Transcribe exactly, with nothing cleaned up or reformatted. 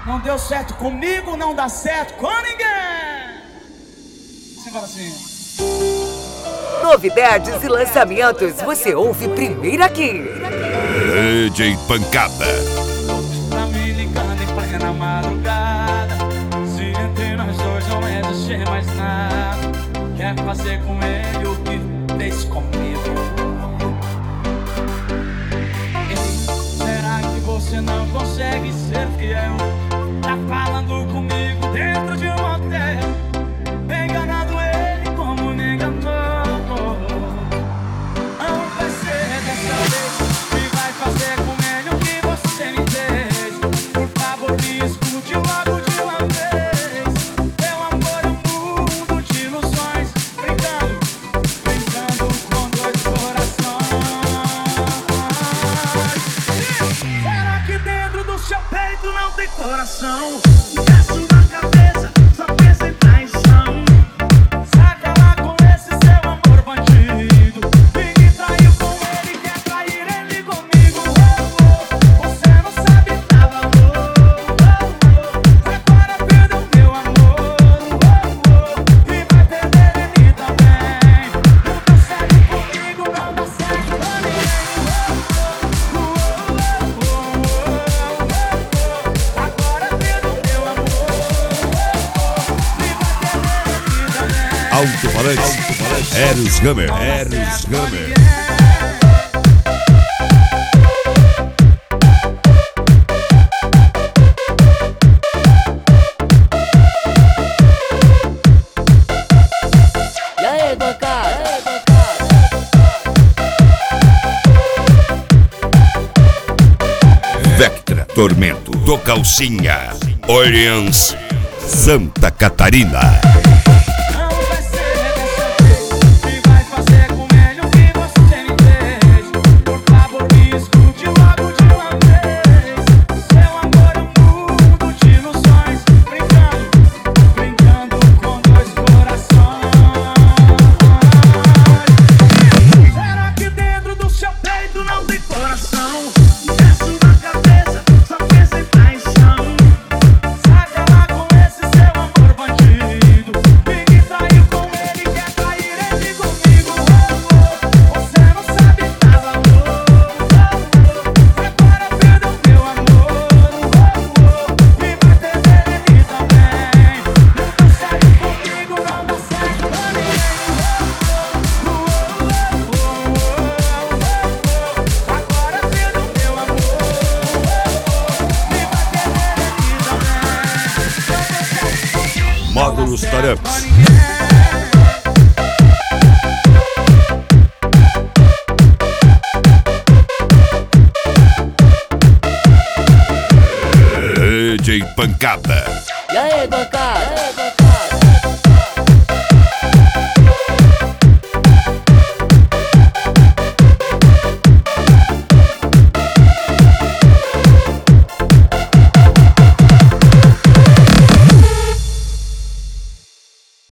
Não deu certo comigo, não dá certo com ninguém. Você fala assim. Novidades e lançamentos você ouve primeiro aqui. D J Pancada. Tá me ligando em plena madrugada. Se entre nós dois não existe mais nada, quer fazer com ele o que fez comigo. Ei, será que você não consegue ser fiel? Tá falando comigo dentro de um hotel, enganando ele como me enganou. Não vai ser dessa vez que vai fazer com ele o que você me fez. Por favor, me escute logo de uma vez. Meu amor é um mundo de ilusões, brincando, brincando com dois corações. Será que dentro do seu peito não tem coração? E a sua cabeça só pensa em traição. Saca lá com esse seu amor bandido. Me traiu com ele, quer trair ele comigo. Oh, oh, você não sabe dar valor. Oh, oh, agora perdeu meu amor. Oh, oh, e vai perder ele também. Não dá certo comigo, não dá certo pra ninguém. Oh, oh, oh, oh, oh, oh. Agora perdeu meu amor. Alto-falante, Eros Hammer, Eros Hammer. E aí, bancada? Vectra, Tormento, do Calcinha, Orleans, Santa Catarina. Não vai ser dessa vez que vai fazer com ele o que você me fez. Por favor, me escute logo de uma vez. Seu amor é um mundo de ilusões, brincando, brincando com dois corações. Será que dentro do seu peito não tem coração? E a sua cabeça só pensa em traição. Saca lá com esse seu amor bandido. Me traiu com ele, quer trair ele comigo. Oh, oh, você não sabe dar valor. Oh, oh, agora perdeu meu amor. Oh, oh, e vai perder ele também. Não dá certo comigo, não dá certo pra ninguém. Oh, oh, oh, oh, oh, agora perdeu meu amor. Oh, oh, e vai perder ele também. Módulos Taramps. D J Pancada. E aí, bancada?